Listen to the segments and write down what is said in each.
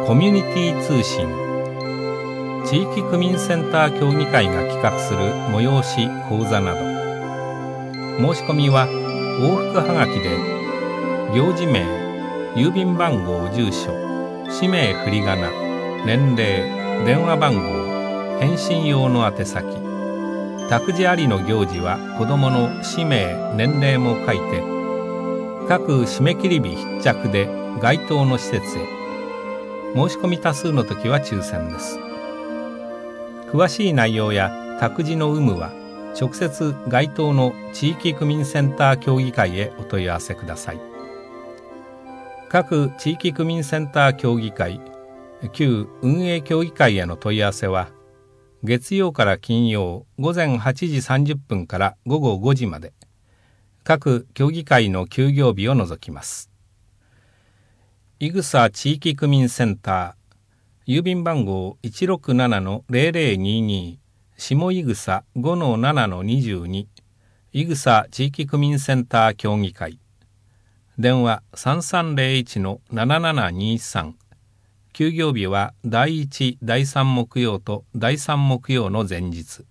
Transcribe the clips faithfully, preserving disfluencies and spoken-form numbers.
コミュニティ通信、地域区民センター協議会が企画する催し講座など、申し込みは往復はがきで行事名、郵便番号、住所、氏名、振り仮名、年齢、電話番号、返信用の宛先、託児ありの行事は子どもの氏名、年齢も書いて、各締め切り日必着で該当の施設へ。申し込み多数の時は抽選です。詳しい内容や託児の有無は直接該当の地域区民センター協議会へお問い合わせください。各地域区民センター協議会、旧運営協議会への問い合わせは、月曜から金曜午前はちじさんじゅっぷんから午後ごじまで、各協議会の休業日を除きます。いぐさ地域区民センター、郵便番号 いちろくななのゼロゼロにに、下いぐさ ごのななのにじゅうに、いぐさ地域区民センター協議会。電話 さんさんゼロいちのななななにさん。休業日はだいいち、だいさん木曜とだいさん木曜の前日。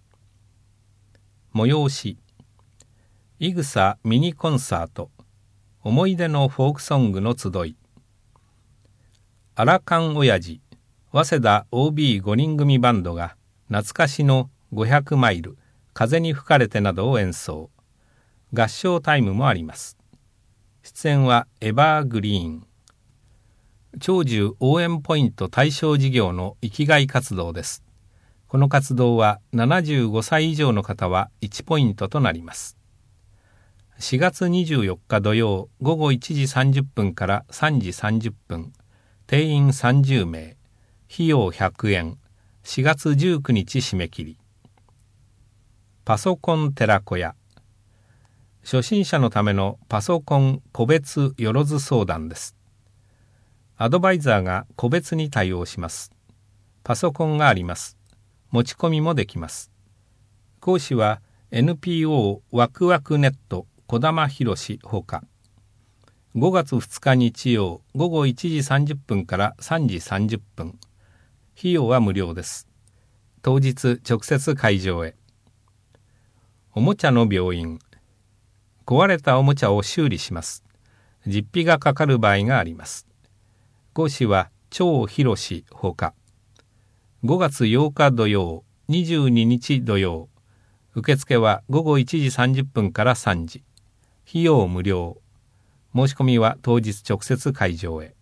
催し、いぐさミニコンサート、思い出のフォークソングの集い。アラカン親父、早稲田 オービーご 人組バンドが懐かしのごひゃくマイル、風に吹かれてなどを演奏。合唱タイムもあります。出演はエバーグリーン。長寿応援ポイント対象事業の生きがい活動です。この活動はななじゅうごさい以上の方はいちポイントとなります。しがつにじゅうよっか土曜午後いちじさんじゅっぷんからさんじさんじゅっぷん、定員さんじゅうめい、費用ひゃくえん、しがつじゅうくにち締め切り。パソコン寺子屋、初心者のためのパソコン個別よろず相談です。アドバイザーが個別に対応します。パソコンがあります。持ち込みもできます。講師は エヌピーオー ワクワクネット児玉博史ほか。ごがつふつか日曜午後いちじさんじゅっぷんからさんじさんじゅっぷん。費用は無料です。当日直接会場へ。おもちゃの病院。壊れたおもちゃを修理します。実費がかかる場合があります。講師は張博史ほか。ごがつようか土曜、にじゅうににち土曜。受付はごごいちじさんじゅっぷんからさんじ。費用無料。申し込みは当日直接会場へ。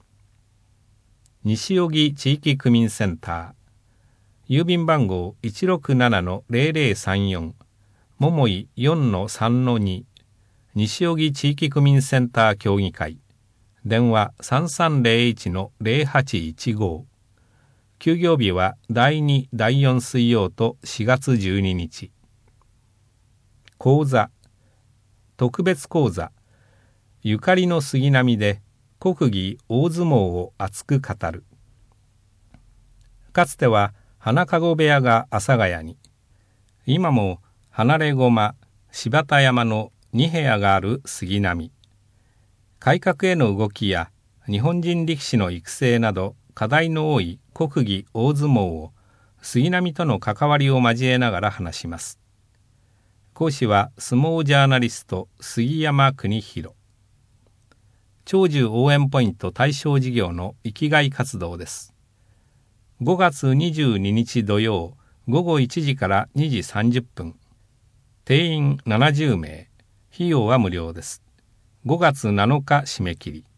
西荻地域区民センター。郵便番号 いちろくななのゼロゼロさんよん。桃井 よんのさんのに。西荻地域区民センター協議会。電話 さんさんゼロいちのゼロはちいちご。休業日はだいに、だいよん水曜としがつじゅうににち。講座、特別講座、ゆかりの杉並で国技大相撲を熱く語る。かつては花籠部屋が阿佐ヶ谷に、今も離れ駒、柴田山のにへやがある杉並。改革への動きや日本人力士の育成など課題の多い国技大相撲を杉並との関わりを交えながら話します。講師は相撲ジャーナリスト杉山邦弘。長寿応援ポイント対象事業の生きがい活動です。ごがつにじゅうににち土曜ごごいちじからにじさんじゅっぷん。定員ななじゅうめい。費用は無料です。ごがつなのか締め切り。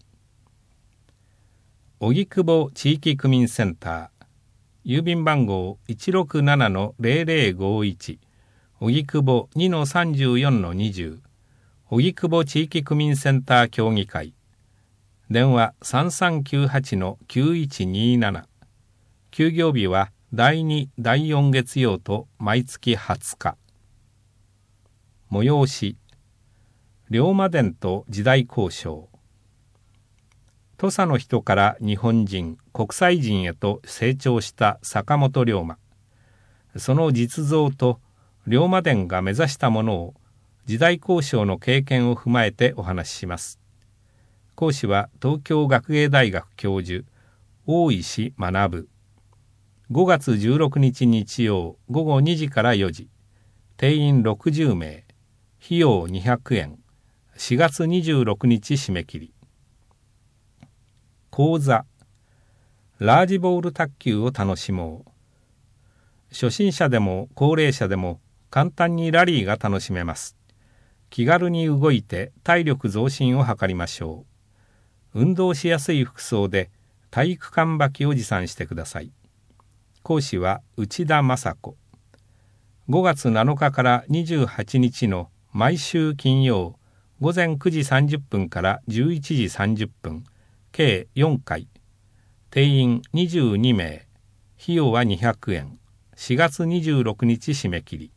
荻窪地域区民センター。郵便番号 いちろくななのゼロゼロごいち。荻窪 にのさんじゅうよんのにじゅう。荻窪地域区民センター協議会。電話 さんさんきゅうはちのきゅういちになな。休業日はだいに、だいよん月曜と毎月はつか。催し、龍馬伝と時代交渉。土佐の人から日本人、国際人へと成長した坂本龍馬。その実像と龍馬伝が目指したものを時代交渉の経験を踏まえてお話しします。講師は東京学芸大学教授大石学。ごがつじゅうろくにち日曜午後にじからよじ、定員ろくじゅうめい、費用にひゃくえん、しがつにじゅうろくにち締め切り。講座、ラージボール卓球を楽しもう。初心者でも高齢者でも簡単にラリーが楽しめます。気軽に動いて体力増進を図りましょう。運動しやすい服装で体育館履きを持参してください。講師は内田雅子。ごがつなのかからにじゅうはちにちの毎週金曜ごぜんくじさんじゅっぷんからじゅういちじさんじゅっぷん、計よんかい。定員にじゅうにめい、費用はにひゃくえん、しがつにじゅうろくにち締め切り。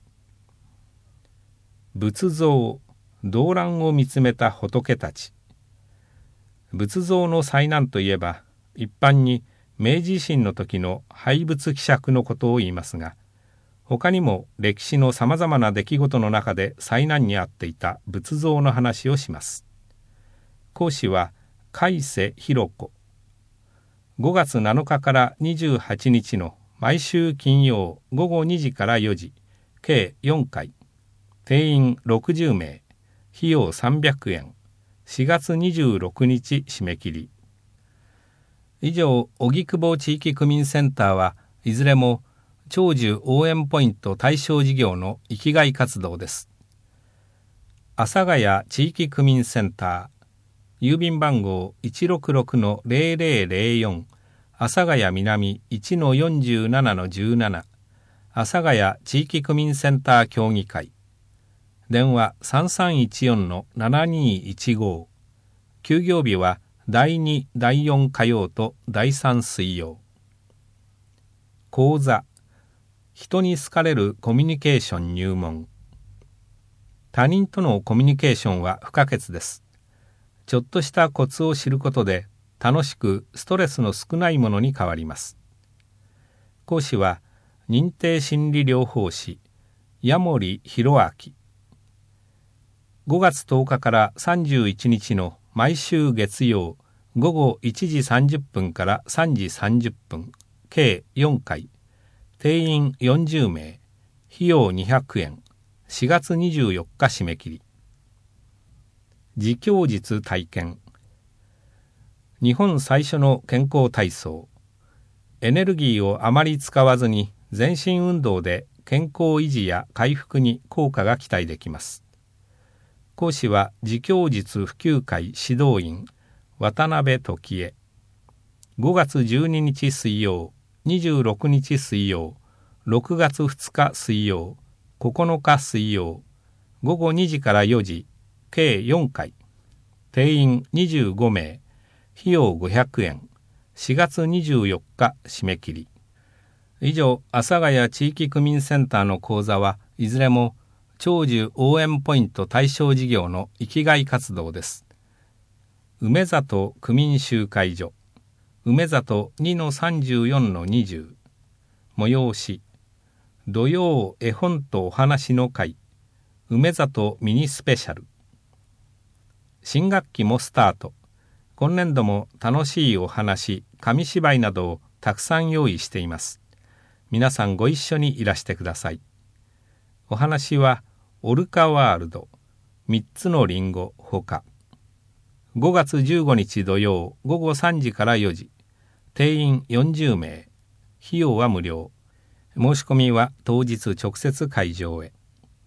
仏像、動乱を見つめた仏たち。仏像の災難といえば、一般に明治維新の時の廃仏毀釈のことを言いますが、他にも歴史のさまざまな出来事の中で災難に遭っていた仏像の話をします。講師は海瀬弘子。ごがつなのかからにじゅうはちにちの毎週金曜ごごにじからよじ、計よんかい。定員ろくじゅうめい、費用さんびゃくえん、しがつにじゅうろくにち締め切り。以上、荻窪地域区民センターはいずれも長寿応援ポイント対象事業の域外活動です。阿佐ヶ谷地域区民センター、郵便番号 いちろくろくのぜろぜろぜろよん、阿佐ヶ谷南 いちのよんじゅうななのじゅうなな、阿佐ヶ谷地域区民センター協議会。電話 さんさんいちよんのななにいちご。休業日はだいに、だいよん火曜とだいさん水曜。講座、人に好かれるコミュニケーション入門。他人とのコミュニケーションは不可欠です。ちょっとしたコツを知ることで楽しくストレスの少ないものに変わります。講師は認定心理療法士矢守博明。ごがつとおかからさんじゅういちにちの毎週月曜ごごいちじさんじゅっぷんからさんじさんじゅっぷん、計よんかい。定員よんじゅうめい、費用にひゃくえん、しがつにじゅうよっか締め切り。自供術体験。日本最初の健康体操。エネルギーをあまり使わずに全身運動で健康維持や回復に効果が期待できます。講師は自供術普及会指導員渡辺時恵。ごがつじゅうににち水曜、にじゅうろくにち水曜、ろくがつふつか水曜、ここのか水曜、ごごにじからよじ、計よんかい。定員にじゅうごめい、費用ごひゃくえん、しがつにじゅうよっか締め切り。以上、阿佐ヶ谷地域区民センターの講座はいずれも長寿応援ポイント対象事業の域外活動です。梅里区民集会所、梅里 にのさんじゅうよんのにじゅう。催し、土曜絵本とお話の会、梅里ミニスペシャル。新学期もスタート。今年度も楽しいお話、紙芝居などをたくさん用意しています。皆さんご一緒にいらしてください。お話はオルカワールド、みっつのリンゴほか。ごがつじゅうごにち土曜ごごさんじからよじ、定員よんじゅうめい、費用は無料。申し込みは当日直接会場へ。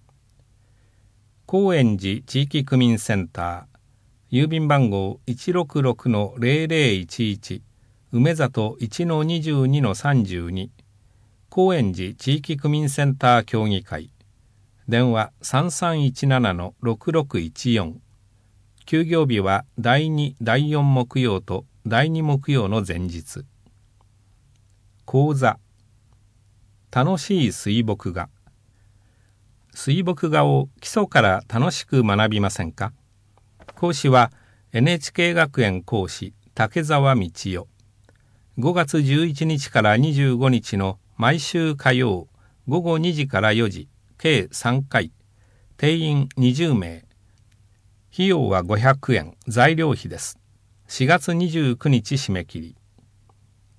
高円寺地域区民センター、郵便番号 いちろくろくのぜろぜろいちいち、梅里 いちのにじゅうにのさんじゅうに、高円寺地域区民センター協議会。電話 さんさんいちななのろくろくいちよん。休業日はだいに、だいよん木曜とだいに木曜の前日。講座、楽しい水墨画。水墨画を基礎から楽しく学びませんか？講師は エヌエイチケー 学園講師竹澤道代。ごがつじゅういちにちからにじゅうごにちの毎週火曜ごごにじからよじ、計さんかい。定員にじゅうめい。費用はごひゃくえん、材料費です。しがつにじゅうくにち締め切り。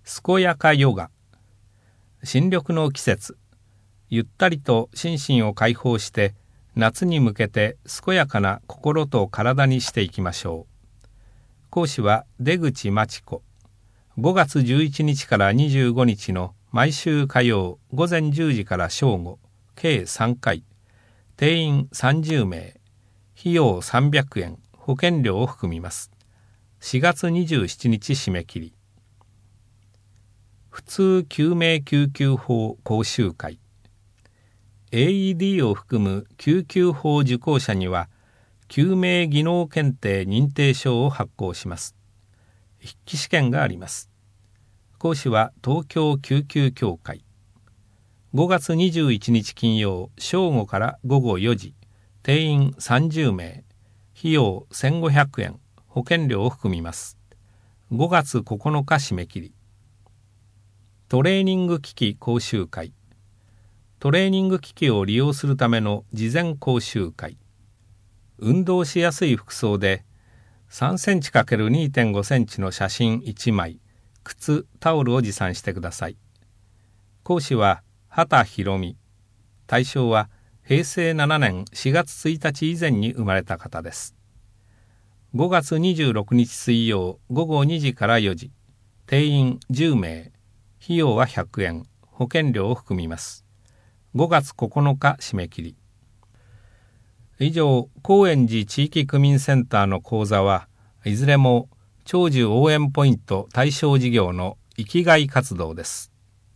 健やかヨガ。新緑の季節、ゆったりと心身を解放して夏に向けて健やかな心と体にしていきましょう。講師は出口真知子。ごがつじゅういちにちからにじゅうごにちの毎週火曜ごぜんじゅうじから正午、計さんかい、定員さんじゅうめい、費用さんびゃくえん、保険料を含みます。しがつにじゅうしちにち締め切り。普通救命救急法講習会。エーイーディー を含む救急法受講者には救命技能検定認定証を発行します。筆記試験があります。講師は東京救急協会。ごがつにじゅういちにち金曜正午からごごよじ、定員さんじゅうめい、費用せんごひゃくえん、保険料を含みます。ごがつここのか締め切り。トレーニング機器講習会。トレーニング機器を利用するための事前講習会。運動しやすい服装でさんセンチかけるにてんごセンチの写真いちまい、靴、タオルを持参してください。講師は畑博美。対象はへいせいななねんしがつついたち以前に生まれた方です。ごがつにじゅうろくにち水曜ごごにじからよじ、定員じゅうめい、費用はひゃくえん、保険料を含みます。ごがつここのか締め切り。以上、高円寺地域区民センターの講座はいずれも長寿応援ポイント対象事業の生きがい活動です。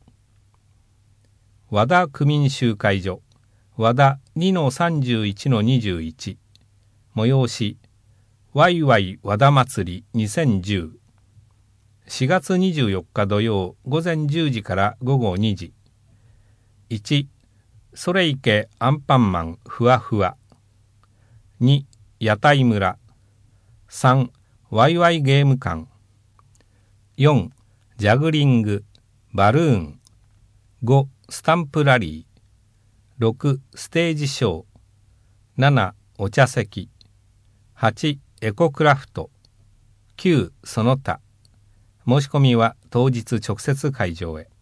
和田区民集会所和田 にのさんじゅういちのにじゅういち、催しワイワイ和田祭りにせんじゅう、しがつにじゅうよっか土曜ごぜんじゅうじからごごにじ。いち、それいけアンパンマンふわふわ。に、屋台村。さん、ワイワイゲーム館。よん、ジャグリング、バルーン。ご、スタンプラリー。ろく、ステージショー。なな、お茶席。はち、エコクラフト。きゅう、その他。申し込みは当日直接会場へ。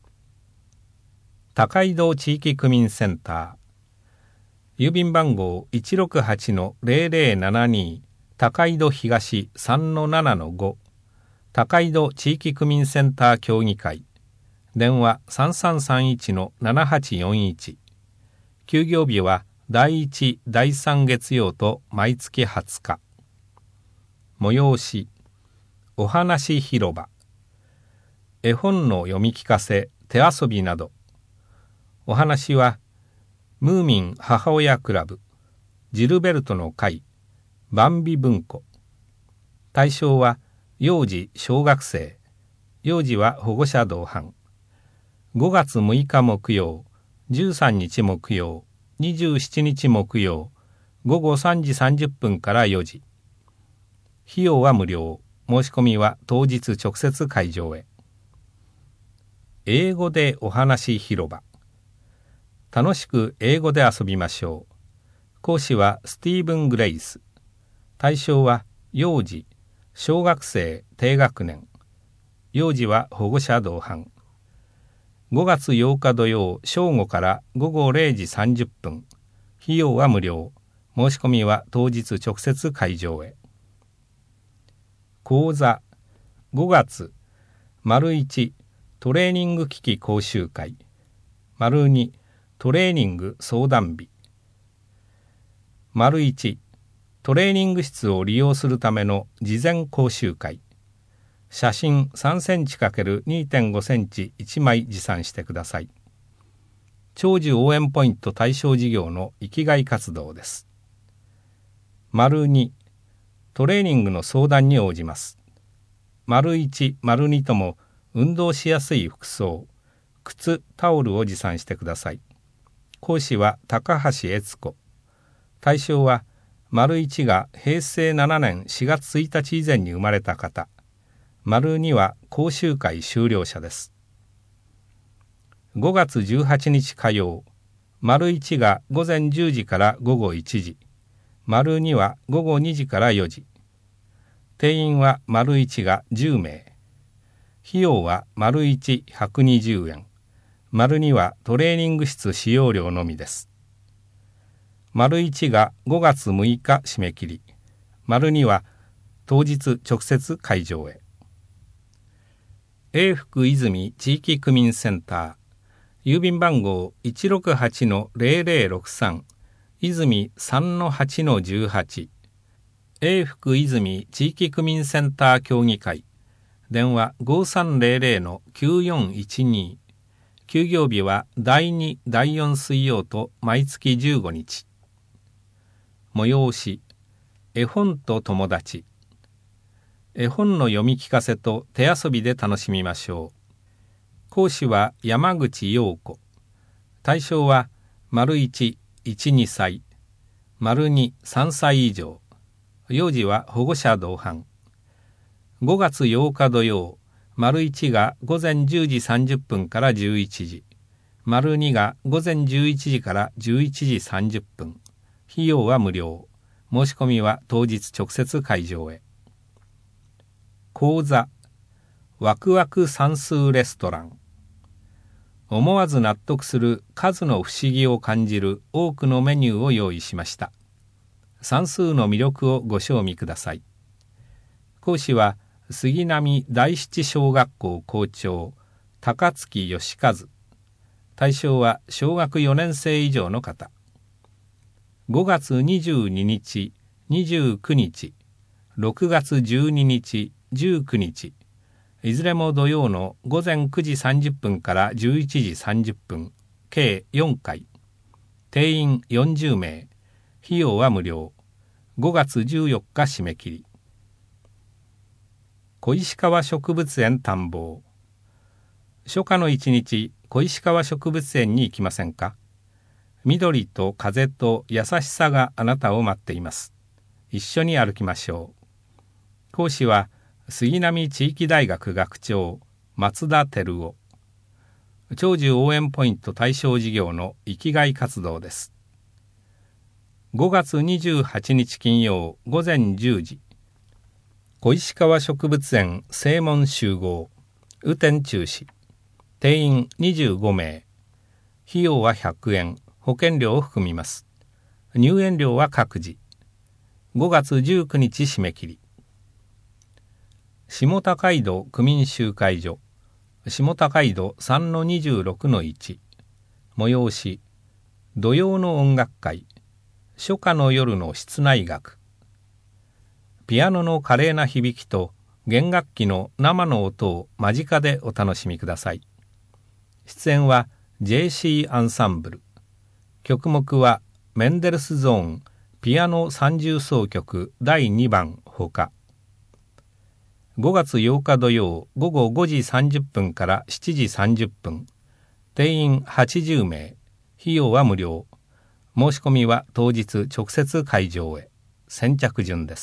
高井戸地域区民センター。郵便番号 いちろくはちのぜろぜろななに、高井戸東 さんのななのご、高井戸地域区民センター協議会。電話 さんさんさんいちのななはちよんいち。休業日はだいいち、だいさん月曜と毎月はつか。催しお話広場。絵本の読み聞かせ、手遊びなど。お話はムーミン母親クラブ、ジルベルトの会、バンビ文庫。対象は幼児小学生、幼児は保護者同伴。ごがつむいか木曜、じゅうさんにち木曜、にじゅうしちにち木曜、ごごさんじさんじゅっぷんからよじ。費用は無料。申し込みは当日直接会場へ。英語でお話広場。楽しく英語で遊びましょう。講師はスティーブン・グレイス。対象は幼児、小学生低学年。幼児は保護者同伴。ごがつようか土曜正午からごごれいじさんじゅっぷん。費用は無料。申し込みは当日直接会場へ。講座ごがつ丸いちトレーニング機器講習会丸にトレーニング相談日丸いちトレーニング室を利用するための事前講習会写真さんセンチかけるにてんごセンチいちまい持参してください。長寿応援ポイント対象事業の生きがい活動です。丸にトレーニングの相談に応じます。丸いち、丸にとも運動しやすい服装、靴、タオルを持参してください。講師は高橋悦子。対象は丸いちがへいせいななねんしがつついたち以前に生まれた方。丸には講習会修了者です。ごがつじゅうはちにち火曜、丸いちがごぜんじゅうじからごごいちじ、丸にはごごにじからよじ。定員は丸いちがじゅうめい。 費用は丸いちひゃくにじゅうえん、丸にはトレーニング室使用料のみです。丸いちがごがつむいか締め切り、丸には当日直接会場へ。永福泉地域区民センター、郵便番号 いちろくはちのゼロゼロろくさん、泉 さんのはちのじゅうはち、永福泉地域区民センター協議会、電話 ごさんゼロゼロのきゅうよんいちに、休業日はだいに、だいよん水曜と毎月じゅうごにち。催し、絵本と友達。絵本の読み聞かせと手遊びで楽しみましょう。講師は山口陽子。対象は丸いち、いち、にさい、丸に、さんさい以上。幼児は保護者同伴。ごがつようか土曜、丸いちが午前じゅうじさんじゅっぷんからじゅういちじ、丸にが午前じゅういちじからじゅういちじさんじゅっぷん。費用は無料。申し込みは当日直接会場へ。講座、ワクワク算数レストラン。思わず納得する数の不思議を感じる多くのメニューを用意しました。算数の魅力をご賞味ください。講師は杉並第七小学校校長高槻義和。対象は小学よねん生以上の方。ごがつにじゅうににち、にじゅうくにち、ろくがつじゅうににち、じゅうくにち、いずれも土曜の午前くじさんじゅっぷんからじゅういちじさんじゅっぷん、計よんかい。定員よんじゅうめい。費用は無料。ごがつじゅうよっか締め切り。小石川植物園探訪。初夏の一日、小石川植物園に行きませんか？緑と風と優しさがあなたを待っています。一緒に歩きましょう。講師は杉並地域大学学長松田照夫。長寿応援ポイント対象事業の生きがい活動です。ごがつにじゅうはちにち金曜午前じゅうじ、小石川植物園正門集合、雨天中止。定員にじゅうごめい。費用はひゃくえん、保険料を含みます。入園料は各自。ごがつじゅうくにち締め切り。下高井戸区民集会所、下高井戸 さんのにじゅうろくのいち。催し、土曜の音楽会、初夏の夜の室内楽。ピアノの華麗な響きと弦楽器の生の音を間近でお楽しみください。出演は ジェーシー アンサンブル。曲目はメンデルスゾーンピアノ三重奏曲だいにばんほか。ごがつようか土曜午後ごじさんじゅっぷんからしちじさんじゅっぷん。定員はちじゅうめい。費用は無料。申し込みは当日直接会場へ。先着順です。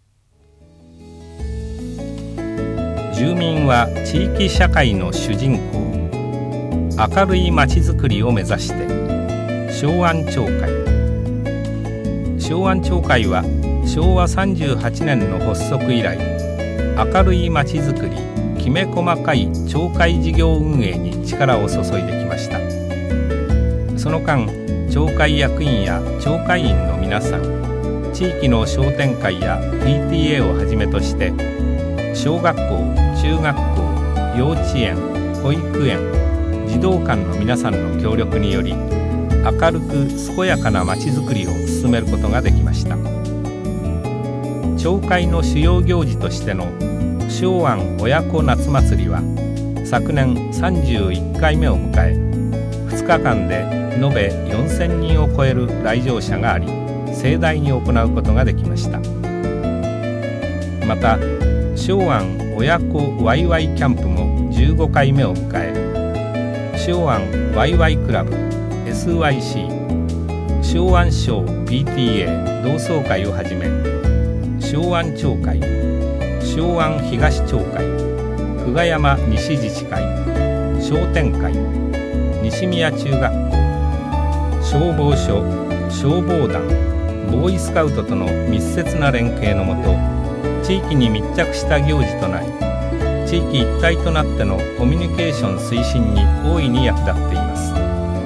住民は地域社会の主人公。明るいまちづくりを目指して昭安町会。昭安町会はしょうわさんじゅうはちねんの発足以来、明るいまちづくりきめ細かい町会事業運営に力を注いできました。その間、町会役員や町会員の皆さん、地域の商店会や ピーティーエー をはじめとして小学校、中学校、幼稚園、保育園、児童館の皆さんの協力により、明るく健やかなまちづくりを進めることができました。町会の主要行事としての昭安親子夏祭りは昨年さんじゅういっかいめを迎え、ふつかかんで延べよんせんにんを超える来場者があり、盛大に行うことができました。また昭安親子ワイワイキャンプもじゅうごかいめを迎え、昭安ワイワイクラブ エスワイシー、 昭安省 ピーティーエー 同窓会をはじめ、昭安町会、昭安東町会、久我山西自治会、商店会、西宮中学校、消防署、消防団、ボーイスカウトとの密接な連携のもと、地域に密着した行事となり、地地域一体となってのコミュニケーション推進に大いに役立っています。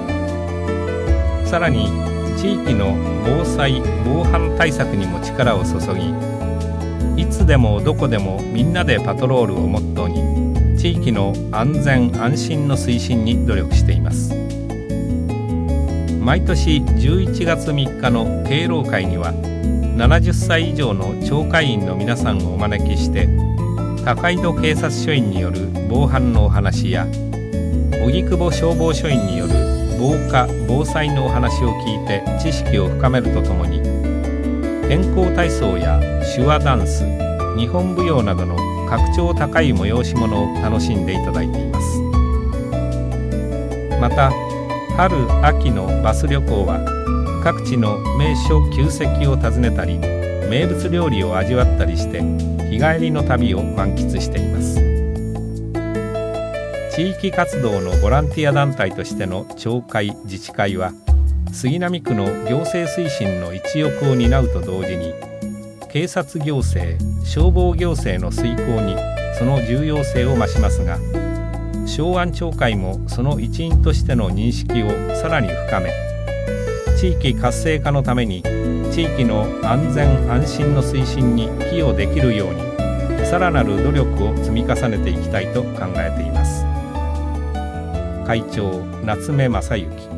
さらに地域の防災・防犯対策にも力を注ぎ、いつでもどこでもみんなでパトロールをモットーに地域の安全安心の推進に努力しています。毎年じゅういちがつみっかの敬老会にはななじゅっさい以上の町会員の皆さんをお招きして、高井戸警察署員による防犯のお話や荻窪消防署員による防火・防災のお話を聞いて知識を深めるとともに、健康体操や手話ダンス、日本舞踊などの格調高い催し物を楽しんでいただいています。また春秋のバス旅行は各地の名所旧跡を訪ねたり、名物料理を味わったりして日帰りの旅を満喫しています。地域活動のボランティア団体としての町会・自治会は、杉並区の行政推進の一翼を担うと同時に、警察行政・消防行政の遂行にその重要性を増しますが、小安町会もその一員としての認識をさらに深め、地域活性化のために地域の安全安心の推進に寄与できるように、さらなる努力を積み重ねていきたいと考えています。会長夏目正幸。